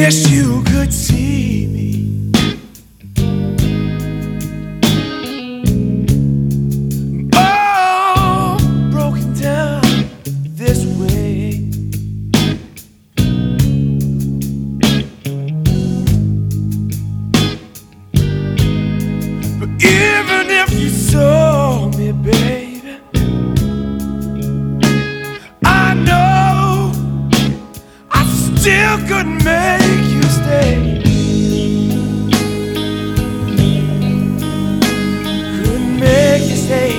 wish you could see me. Oh, broken down this way. But even if you saw me, baby, I know I still couldn't make you stay. Couldn't make you stay.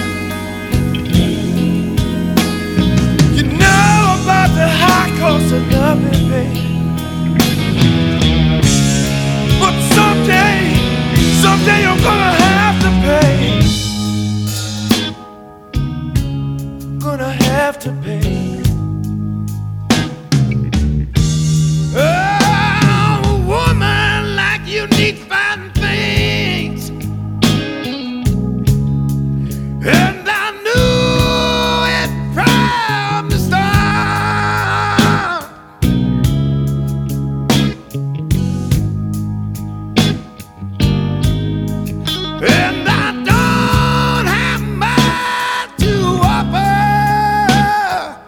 You know about the high cost of loving, baby. But someday you're gonna have to pay. Gonna have to pay. Oh, a woman like you needs fine things, and I knew it from the start. And I don't have much to offer,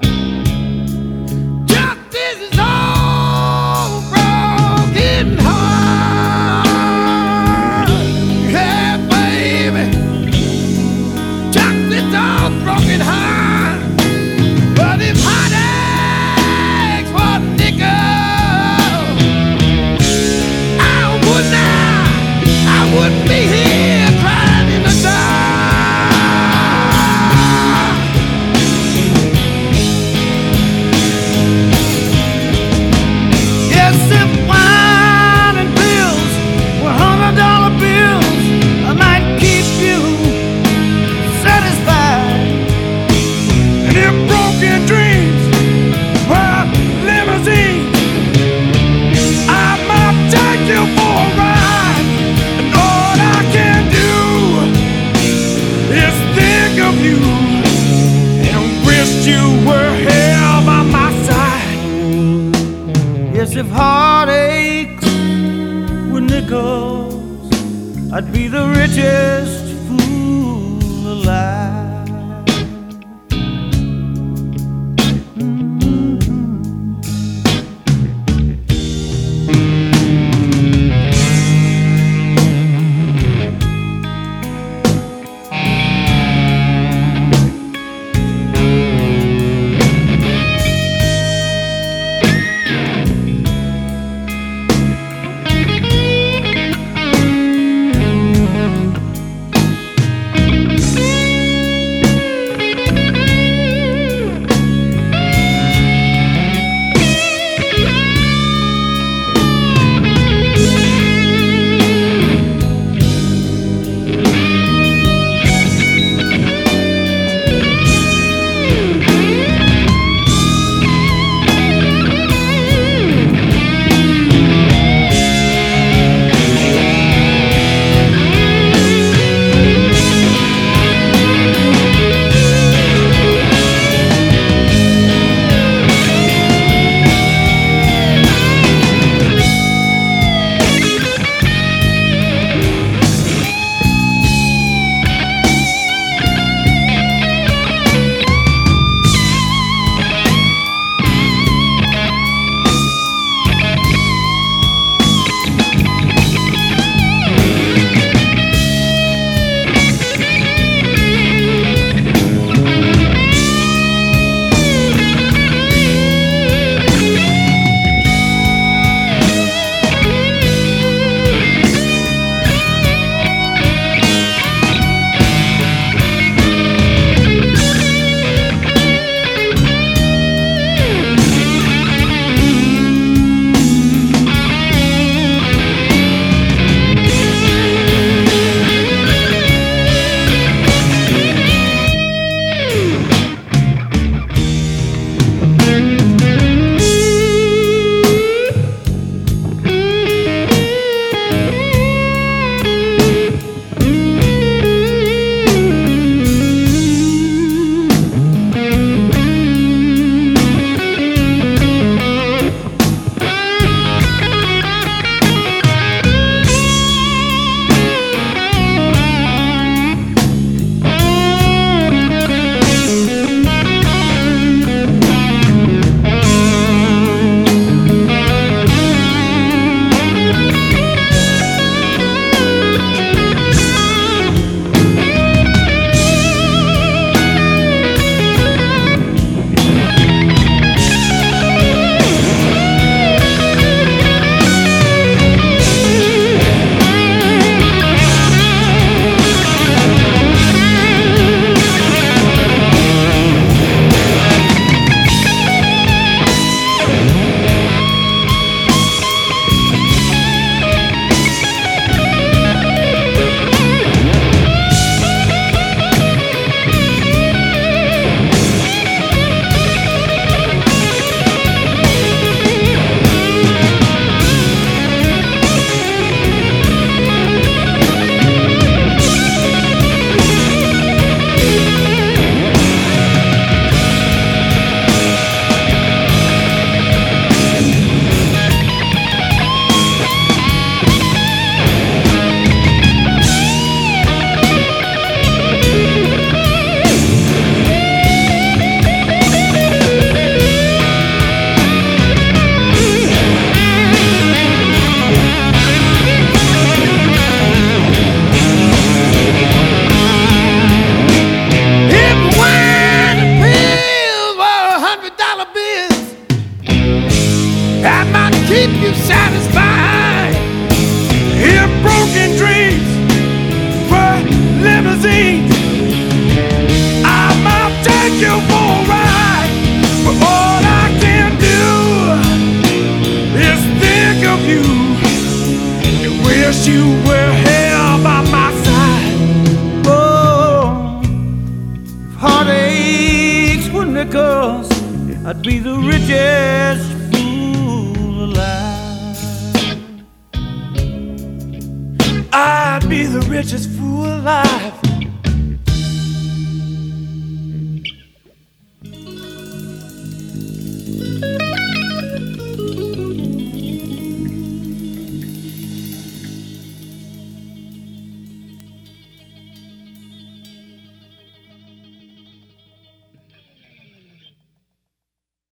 who were hell by my side. Oh, if heartaches were nickels, I'd be the richest fool alive. I'd be the richest fool alive.